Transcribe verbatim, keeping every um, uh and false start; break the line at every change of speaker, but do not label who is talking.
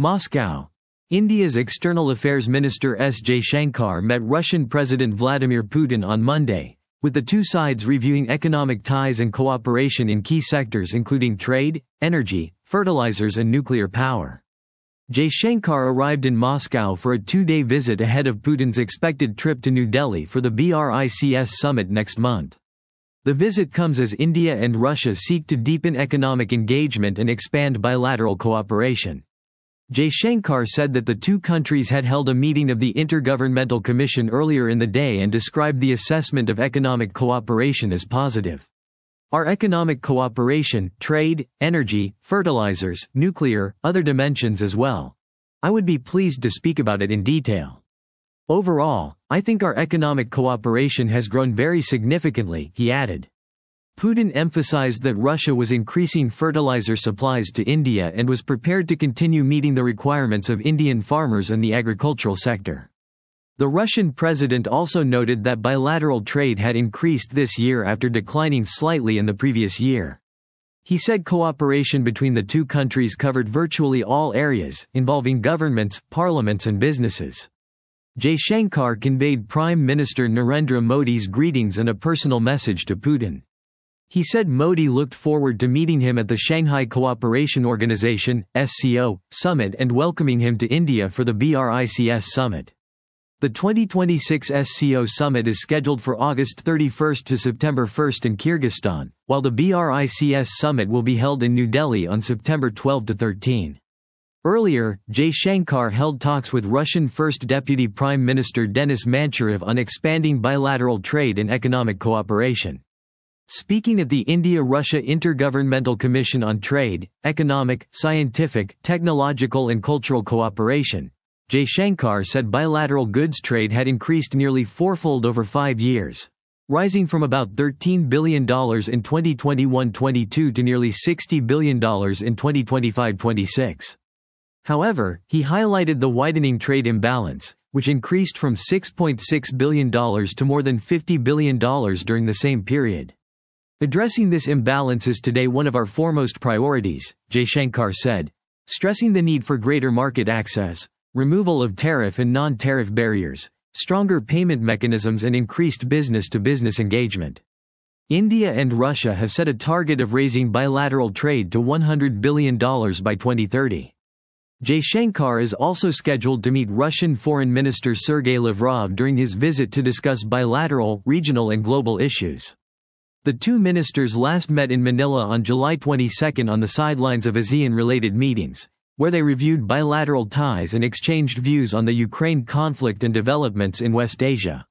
Moscow. India's External Affairs Minister S. Jaishankar met Russian President Vladimir Putin on Monday, with the two sides reviewing economic ties and cooperation in key sectors including trade, energy, fertilizers and nuclear power. Jaishankar arrived in Moscow for a two-day visit ahead of Putin's expected trip to New Delhi for the BRICS summit next month. The visit comes as India and Russia seek to deepen economic engagement and expand bilateral cooperation. Jaishankar said that the two countries had held a meeting of the Intergovernmental Commission earlier in the day and described the assessment of economic cooperation as positive. Our economic cooperation, trade, energy, fertilizers, nuclear, other dimensions as well. I would be pleased to speak about it in detail. Overall, I think our economic cooperation has grown very significantly, he added. Putin emphasized that Russia was increasing fertilizer supplies to India and was prepared to continue meeting the requirements of Indian farmers and the agricultural sector. The Russian president also noted that bilateral trade had increased this year after declining slightly in the previous year. He said cooperation between the two countries covered virtually all areas, involving governments, parliaments and businesses. Jaishankar conveyed Prime Minister Narendra Modi's greetings and a personal message to Putin. He said Modi looked forward to meeting him at the Shanghai Cooperation Organization (S C O) summit and welcoming him to India for the BRICS summit. The twenty twenty-six S C O summit is scheduled for August thirty-first to September first in Kyrgyzstan, while the BRICS summit will be held in New Delhi on September twelfth to thirteenth. Earlier, Jaishankar held talks with Russian First Deputy Prime Minister Denis Manchurev on expanding bilateral trade and economic cooperation. Speaking at the India-Russia Intergovernmental Commission on Trade, Economic, Scientific, Technological and Cultural Cooperation, Jaishankar said bilateral goods trade had increased nearly fourfold over five years, rising from about thirteen billion dollars in twenty twenty-one twenty-two to nearly sixty billion dollars in twenty twenty-five twenty-six. However, he highlighted the widening trade imbalance, which increased from six point six billion dollars to more than fifty billion dollars during the same period. Addressing this imbalance is today one of our foremost priorities, Jaishankar said, stressing the need for greater market access, removal of tariff and non-tariff barriers, stronger payment mechanisms and increased business-to-business engagement. India and Russia have set a target of raising bilateral trade to one hundred billion dollars by twenty thirty. Jaishankar is also scheduled to meet Russian Foreign Minister Sergei Lavrov during his visit to discuss bilateral, regional and global issues. The two ministers last met in Manila on July twenty-second on the sidelines of ASEAN-related meetings, where they reviewed bilateral ties and exchanged views on the Ukraine conflict and developments in West Asia.